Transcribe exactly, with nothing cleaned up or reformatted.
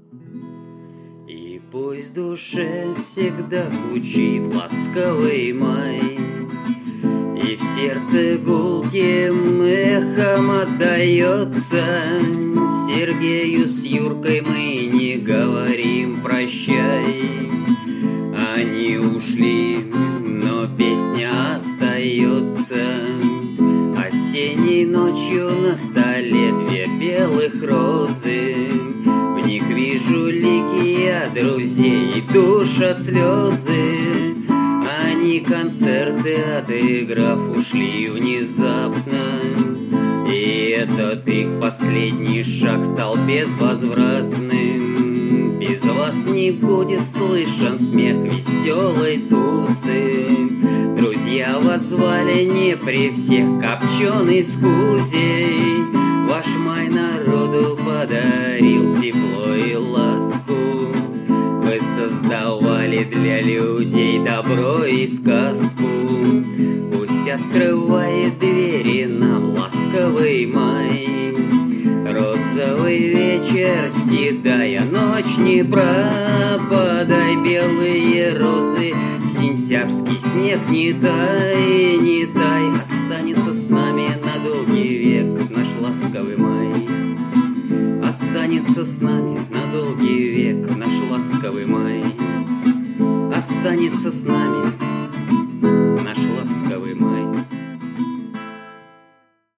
И пусть в душе всегда звучит ласковый май, и в сердце гулким эхом отдается. Сергею с Юркой мы не говорим прощай. Они ушли, но песня остается. Осенней ночью на столе две белых розы. В них вижу лики я друзей, душат слезы. Они концерты отыграв ушли внезапно, и этот их последний шаг стал безвозвратным. Без вас не будет слышен смех веселой тусы. Друзья вас звали не при всех копченый с кузей. Ваш май народу подарил тепло и ласку. Вы создавали для людей добро и сказку. Пусть открывает двери нам ласковый май. Розовый вечер, седая ночь, не пропадай. Белые розы, сентябрьский снег, не тай, не тай. Останется с нами на долгий век наш ласковый май. Останется с нами на долгий век наш ласковый май. Останется с нами наш ласковый май.